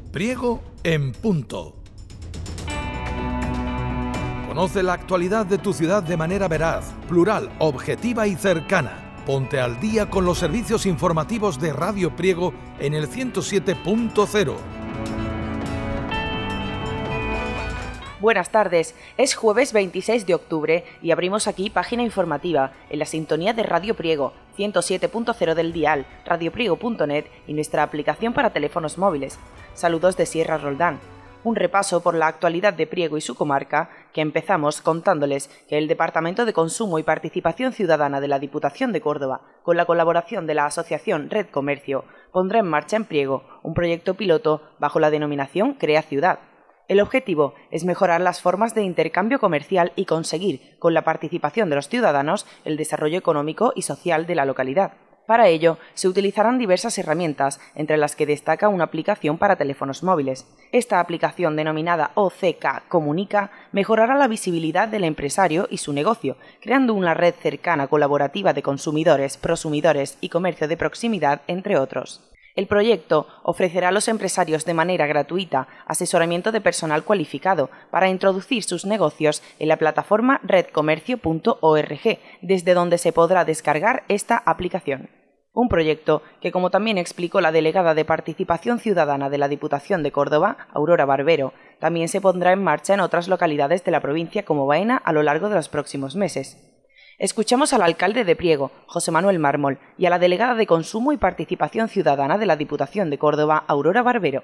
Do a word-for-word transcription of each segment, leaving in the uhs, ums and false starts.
Priego en punto. Conoce la actualidad de tu ciudad de manera veraz, plural, objetiva y cercana. Ponte al día con los servicios informativos de Radio Priego en el ciento siete punto cero. Buenas tardes, es jueves veintiséis de octubre y abrimos aquí página informativa en la sintonía de Radio Priego, ciento siete punto cero del dial, radio priego punto net y nuestra aplicación para teléfonos móviles. Saludos de Sierra Roldán. Un repaso por la actualidad de Priego y su comarca, que empezamos contándoles que el Departamento de Consumo y Participación Ciudadana de la Diputación de Córdoba, con la colaboración de la Asociación Red Comercio, pondrá en marcha en Priego un proyecto piloto bajo la denominación Crea Ciudad. El objetivo es mejorar las formas de intercambio comercial y conseguir, con la participación de los ciudadanos, el desarrollo económico y social de la localidad. Para ello, se utilizarán diversas herramientas, entre las que destaca una aplicación para teléfonos móviles. Esta aplicación, denominada O C K Comunica, mejorará la visibilidad del empresario y su negocio, creando una red cercana colaborativa de consumidores, prosumidores y comercio de proximidad, entre otros. El proyecto ofrecerá a los empresarios de manera gratuita asesoramiento de personal cualificado para introducir sus negocios en la plataforma red comercio punto org, desde donde se podrá descargar esta aplicación. Un proyecto que, como también explicó la delegada de Participación Ciudadana de la Diputación de Córdoba, Aurora Barbero, también se pondrá en marcha en otras localidades de la provincia como Baena a lo largo de los próximos meses. Escuchamos al alcalde de Priego, José Manuel Mármol, y a la delegada de Consumo y Participación Ciudadana de la Diputación de Córdoba, Aurora Barbero.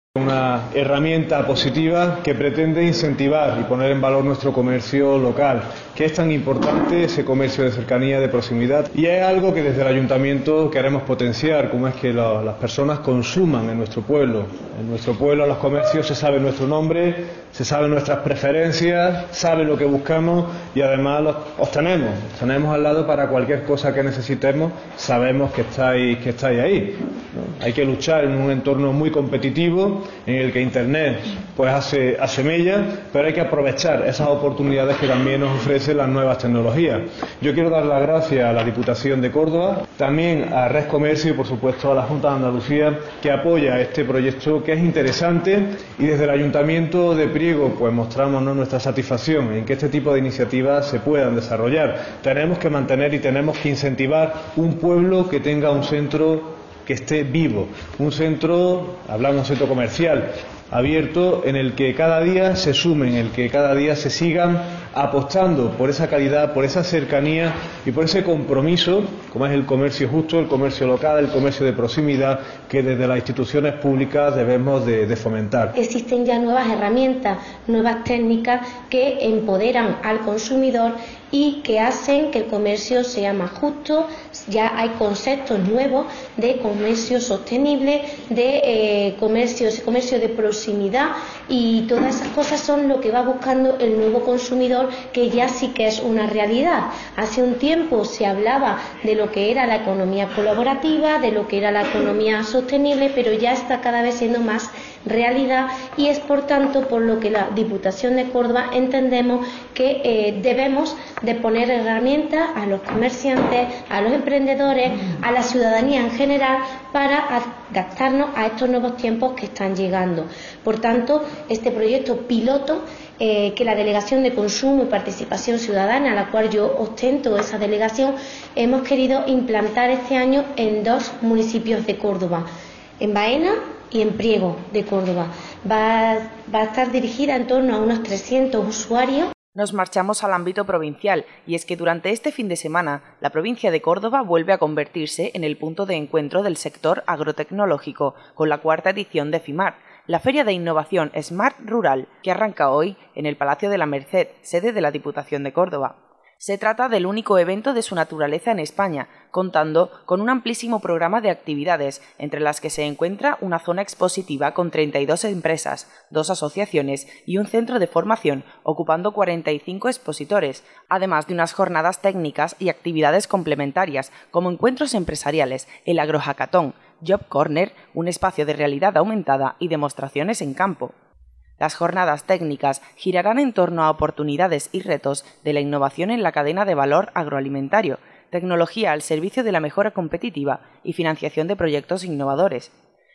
Una herramienta positiva que pretende incentivar y poner en valor nuestro comercio local, que es tan importante ese comercio de cercanía, de proximidad, y es algo que desde el ayuntamiento queremos potenciar, como es que lo, las personas consuman en nuestro pueblo. En nuestro pueblo, en los comercios, se sabe nuestro nombre, se saben nuestras preferencias, sabe lo que buscamos y además los, os tenemos, os tenemos al lado para cualquier cosa que necesitemos, sabemos que estáis, que estáis ahí, ¿no? Hay que luchar en un entorno muy competitivo, en el que Internet pues hace, hace mella, pero hay que aprovechar esas oportunidades que también nos ofrecen las nuevas tecnologías. Yo quiero dar las gracias a la Diputación de Córdoba, también a Red Comercio y por supuesto a la Junta de Andalucía, que apoya este proyecto, que es interesante, y desde el Ayuntamiento de Priego pues mostramos, ¿no?, nuestra satisfacción en que este tipo de iniciativas se puedan desarrollar. Tenemos que mantener y tenemos que incentivar un pueblo que tenga un centro que esté vivo, un centro, hablamos de un centro comercial abierto, en el que cada día se sumen, en el que cada día se sigan apostando por esa calidad, por esa cercanía y por ese compromiso, como es el comercio justo, el comercio local, el comercio de proximidad, que desde las instituciones públicas debemos de, de fomentar. Existen ya nuevas herramientas, nuevas técnicas que empoderan al consumidor y que hacen que el comercio sea más justo. Ya hay conceptos nuevos de comercio sostenible, de eh, comercio, comercio de proximidad, y todas esas cosas son lo que va buscando el nuevo consumidor, que ya sí que es una realidad. Hace un tiempo se hablaba de lo que era la economía colaborativa, de lo que era la economía sostenible, pero ya está cada vez siendo más realidad, y es por tanto por lo que la Diputación de Córdoba entendemos que eh, debemos de poner herramientas a los comerciantes, a los emprendedores, a la ciudadanía en general, para adaptarnos a estos nuevos tiempos que están llegando. Por tanto, este proyecto piloto eh, que la Delegación de Consumo y Participación Ciudadana, a la cual yo ostento esa delegación, hemos querido implantar este año en dos municipios de Córdoba, en Baena y en Priego de Córdoba. Va, va a estar dirigida en torno a unos trescientos usuarios. Nos marchamos al ámbito provincial, y es que durante este fin de semana la provincia de Córdoba vuelve a convertirse en el punto de encuentro del sector agrotecnológico, con la cuarta edición de FIMAR, la Feria de Innovación Smart Rural, que arranca hoy en el Palacio de la Merced, sede de la Diputación de Córdoba. Se trata del único evento de su naturaleza en España, contando con un amplísimo programa de actividades, entre las que se encuentra una zona expositiva con treinta y dos empresas, dos asociaciones y un centro de formación, ocupando cuarenta y cinco expositores, además de unas jornadas técnicas y actividades complementarias, como encuentros empresariales, el agrohackatón, Job Corner, un espacio de realidad aumentada y demostraciones en campo. Las jornadas técnicas girarán en torno a oportunidades y retos de la innovación en la cadena de valor agroalimentario, tecnología al servicio de la mejora competitiva y financiación de proyectos innovadores.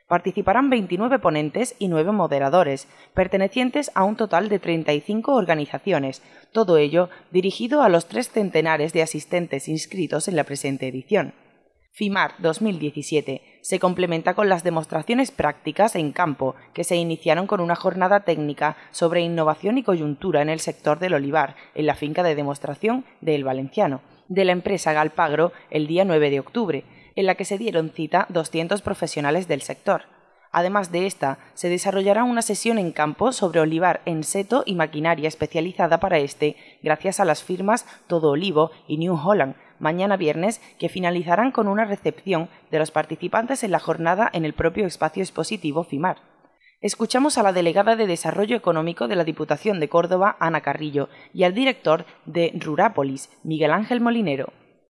Participarán veintinueve ponentes y nueve moderadores, pertenecientes a un total de treinta y cinco organizaciones, todo ello dirigido a los tres centenares de asistentes inscritos en la presente edición. FIMAR dos mil diecisiete se complementa con las demostraciones prácticas en campo, que se iniciaron con una jornada técnica sobre innovación y coyuntura en el sector del olivar, en la finca de demostración de El Valenciano, de la empresa Galpagro, el día nueve de octubre, en la que se dieron cita doscientos profesionales del sector. Además de esta, se desarrollará una sesión en campo sobre olivar en seto y maquinaria especializada para este, gracias a las firmas Todo Olivo y New Holland, mañana viernes, que finalizarán con una recepción de los participantes en la jornada en el propio espacio expositivo FIMAR. Escuchamos a la delegada de Desarrollo Económico de la Diputación de Córdoba, Ana Carrillo, y al director de Rurápolis, Miguel Ángel Molinero.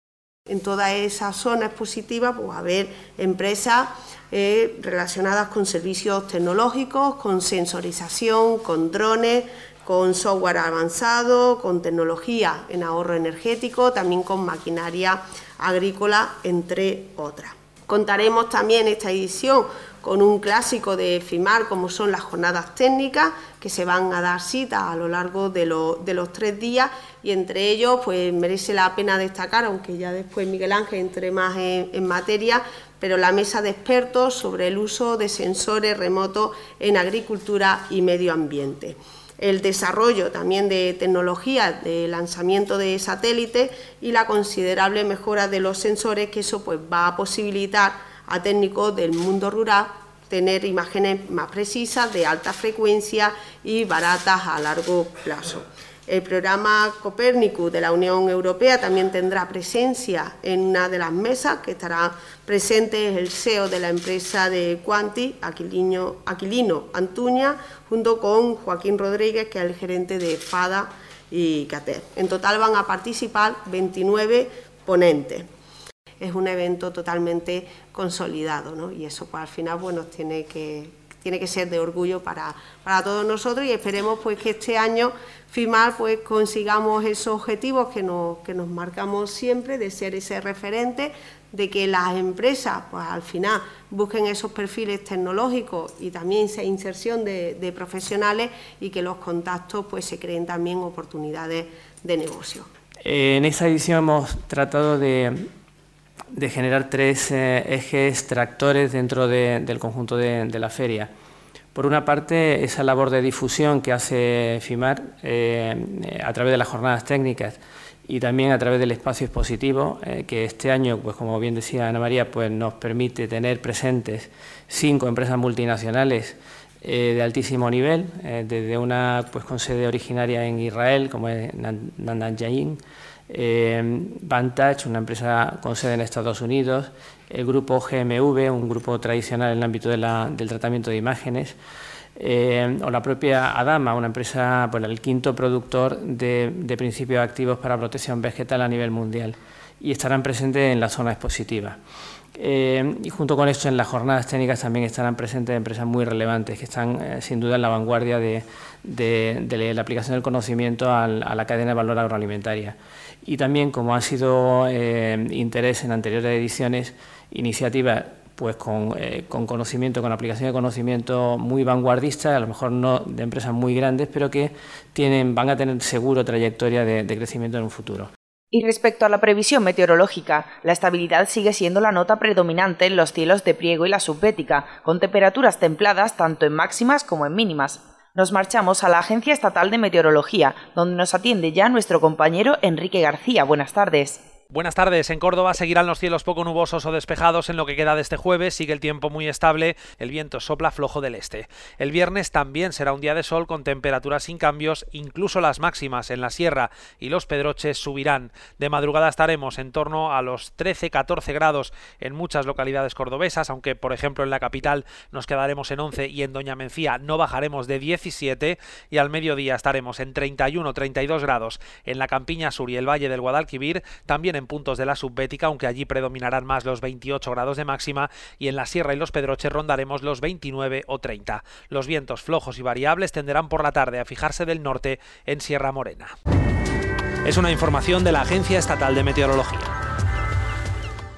En toda esa zona expositiva pues, va a haber empresas eh, relacionadas con servicios tecnológicos, con sensorización, con drones, con software avanzado, con tecnología en ahorro energético, también con maquinaria agrícola, entre otras. Contaremos también esta edición con un clásico de FIMAR como son las jornadas técnicas que se van a dar cita a lo largo de, lo, de los tres días y entre ellos pues merece la pena destacar, aunque ya después Miguel Ángel entre más en, en materia, pero la mesa de expertos sobre el uso de sensores remotos en agricultura y medio ambiente. El desarrollo también de tecnologías de lanzamiento de satélites y la considerable mejora de los sensores que eso pues va a posibilitar a técnicos del mundo rural tener imágenes más precisas, de alta frecuencia y baratas a largo plazo. El programa Copernicus de la Unión Europea también tendrá presencia en una de las mesas, que estará presente el C E O de la empresa de Quanti, Aquilino, Aquilino Antuña, junto con Joaquín Rodríguez, que es el gerente de FADA y CATER. En total van a participar veintinueve ponentes. Es un evento totalmente consolidado, ¿no? Y eso pues, al final bueno, tiene, que, tiene que ser de orgullo para, para todos nosotros y esperemos pues, que este año FIMAR pues, consigamos esos objetivos que nos, que nos marcamos siempre, de ser ese referente, de que las empresas pues, al final busquen esos perfiles tecnológicos y también esa inserción de, de profesionales y que los contactos pues, se creen también oportunidades de negocio. En esta edición hemos tratado de de generar tres eh, ejes tractores dentro de, del conjunto de, de la feria. Por una parte, esa labor de difusión que hace FIMAR eh, a través de las jornadas técnicas y también a través del espacio expositivo, eh, que este año, pues como bien decía Ana María, pues nos permite tener presentes cinco empresas multinacionales eh, de altísimo nivel, eh, desde una pues con sede originaria en Israel, como es Nandan Eh, Vantage, una empresa con sede en Estados Unidos, el grupo G M V, un grupo tradicional en el ámbito de la, del tratamiento de imágenes, eh, o la propia Adama, una empresa, bueno, el quinto productor de, de principios activos para protección vegetal a nivel mundial, y estarán presentes en la zona expositiva. Eh, y junto con esto, en las jornadas técnicas también estarán presentes empresas muy relevantes que están eh, sin duda en la vanguardia de, de, de la aplicación del conocimiento al, a la cadena de valor agroalimentaria. Y también, como ha sido eh, interés en anteriores ediciones, iniciativas pues con, eh, con conocimiento, con aplicación de conocimiento muy vanguardista, a lo mejor no de empresas muy grandes, pero que tienen, van a tener seguro trayectoria de, de crecimiento en un futuro. Y respecto a la previsión meteorológica, la estabilidad sigue siendo la nota predominante en los cielos de Priego y la Subbética, con temperaturas templadas tanto en máximas como en mínimas. Nos marchamos a la Agencia Estatal de Meteorología, donde nos atiende ya nuestro compañero Enrique García. Buenas tardes. Buenas tardes. En Córdoba seguirán los cielos poco nubosos o despejados en lo que queda de este jueves. Sigue el tiempo muy estable, el viento sopla flojo del este. El viernes también será un día de sol con temperaturas sin cambios, incluso las máximas en la sierra y los pedroches subirán. De madrugada estaremos en torno a los trece a catorce grados en muchas localidades cordobesas, aunque por ejemplo en la capital nos quedaremos en once y en Doña Mencía no bajaremos de diecisiete, y al mediodía estaremos en treinta y uno a treinta y dos grados en la Campiña Sur y el Valle del Guadalquivir, también en puntos de la Subbética, aunque allí predominarán más los veintiocho grados de máxima, y en la sierra y los pedroches rondaremos los veintinueve o treinta. Los vientos flojos y variables tenderán por la tarde a fijarse del norte en Sierra Morena. Es una información de la Agencia Estatal de Meteorología.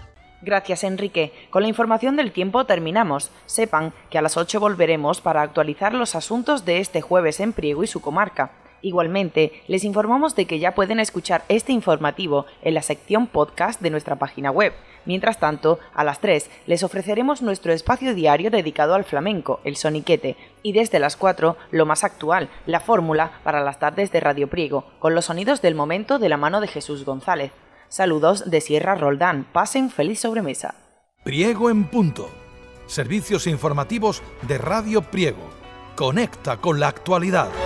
Gracias, Enrique. Con la información del tiempo terminamos. Sepan que a las ocho volveremos para actualizar los asuntos de este jueves en Priego y su comarca. Igualmente, les informamos de que ya pueden escuchar este informativo en la sección podcast de nuestra página web. Mientras tanto, a las tres les ofreceremos nuestro espacio diario dedicado al flamenco, el soniquete, y desde las cuatro, lo más actual, la fórmula para las tardes de Radio Priego, con los sonidos del momento de la mano de Jesús González. Saludos de Sierra Roldán. Pasen feliz sobremesa. Priego en punto. Servicios informativos de Radio Priego. Conecta con la actualidad.